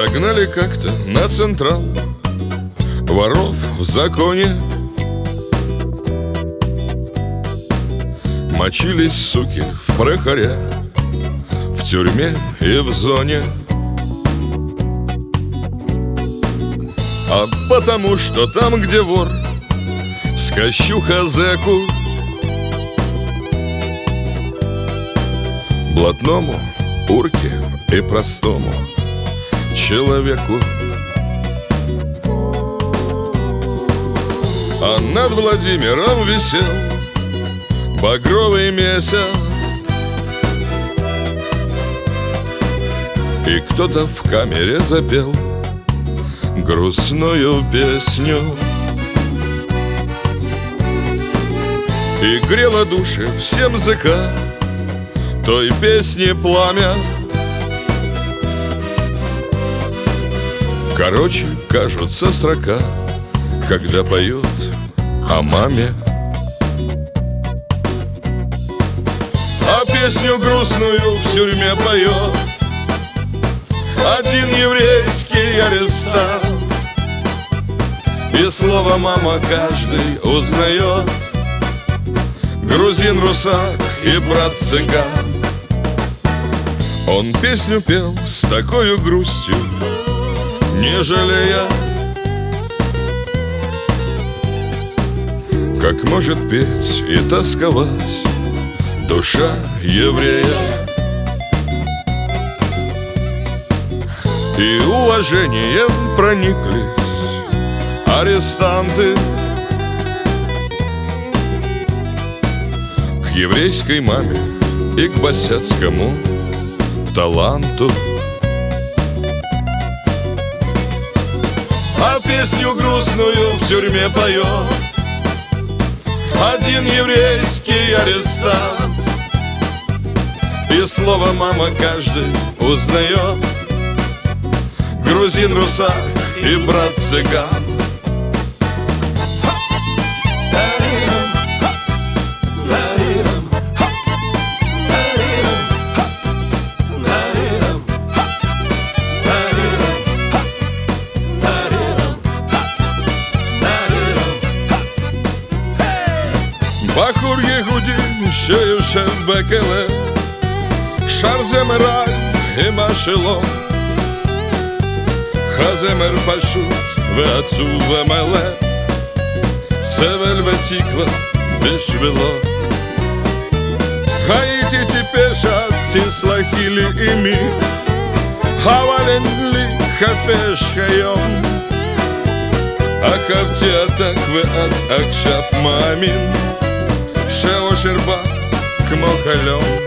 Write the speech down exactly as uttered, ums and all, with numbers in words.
Загнали как-то на Централ воров в законе. Мочились, суки, в Прохоря, в тюрьме и в зоне. А потому что там, где вор, скощуха зэку, блатному, урке и простому человеку. А над Владимиром висел багровый месяц, и кто-то в камере запел грустную песню. И грело души всем зэка той песни пламя. Короче, кажутся строка, когда поют о маме. А песню грустную в тюрьме поет один еврейский арестант, и слово «мама» каждый узнает: грузин, русак и брат-цыган. Он песню пел с такой грустью, не жалея, как может петь и тосковать душа еврея. И уважением прониклись арестанты к еврейской маме и к босяцкому таланту. А песню грустную в тюрьме поет один еврейский арестант, и слово «мама» каждый узнает: грузин, русак и брат-цыган. בחור יהודי שיושב בכלא, שר זמר עם שלו, הזמר פשוט ועצוב ומלא, סבל ותקווה בשבילו. הייתי טיפש עד תסלחי לי אמי, אבל אין לי חפש היום, עקבתי עתק ואת עכשיו מאמין שאושר בא כמו חלום.